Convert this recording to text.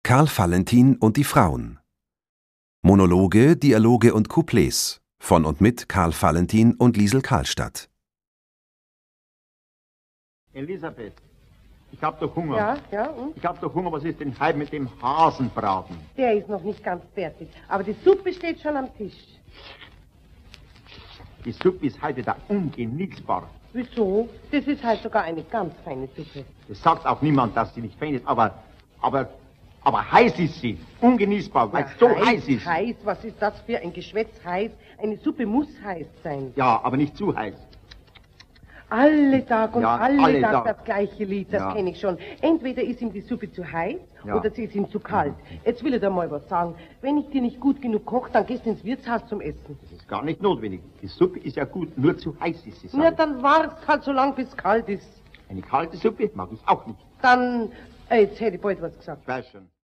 Karl Valentin und die Frauen. Monologe, Dialoge und Couplets von und mit Karl Valentin und Liesl Karlstadt. Elisabeth, ich hab doch Hunger. Ja. Ich hab doch Hunger. Was ist denn heute mit dem Hasenbraten? Der ist noch nicht ganz fertig, aber die Suppe steht schon am Tisch. Die Suppe ist heute da ungenießbar. Wieso? Das ist halt sogar eine ganz feine Suppe. Das sagt auch niemand, dass sie nicht fein ist, aber heiß ist sie. Ungenießbar, weil es so heiß ist. Heiß, was ist das für ein Geschwätz heiß? Eine Suppe muss heiß sein. Ja, aber nicht zu heiß. Alle Tag und Ja, alle alle Tag Tag. das gleiche Lied, das Ja. kenne ich schon. Entweder ist ihm die Suppe zu heiß Ja. oder sie ist ihm zu kalt. Jetzt will ich dir mal was sagen. Wenn ich dir nicht gut genug koche, dann gehst du ins Wirtshaus zum Essen. Das ist gar nicht notwendig. Die Suppe ist ja gut, nur zu heiß ist sie. Na, dann wart's halt so lang, bis es kalt ist. Eine kalte Suppe mag ich auch nicht. Dann, jetzt hätte ich bald was gesagt. Ich weiß schon.